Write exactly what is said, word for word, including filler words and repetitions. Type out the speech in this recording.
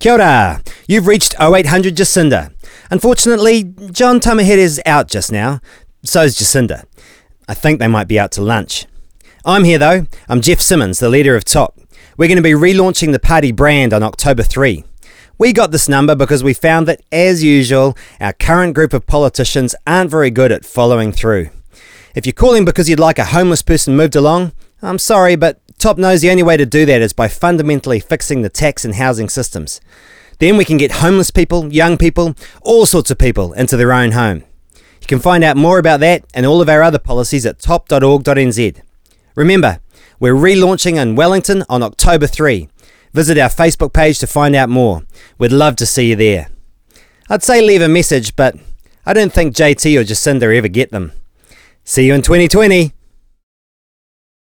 Kia ora. You've reached oh eight hundred Jacinda. Unfortunately, John Tamahere is out just now. So's Jacinda. I think they might be out to lunch. I'm here though. I'm Jeff Simmons, the leader of Top. We're going to be relaunching the party brand on October third. We got this number because we found that, as usual, our current group of politicians aren't very good at following through. If you're calling because you'd like a homeless person moved along, I'm sorry, but Top knows the only way to do that is by fundamentally fixing the tax and housing systems. Then we can get homeless people, young people, all sorts of people into their own home. You can find out more about that and all of our other policies at top dot org dot n z. Remember, we're relaunching in Wellington on October third. Visit our Facebook page to find out more. We'd love to see you there. I'd say leave a message, but I don't think J T or Jacinda ever get them. See you in twenty twenty.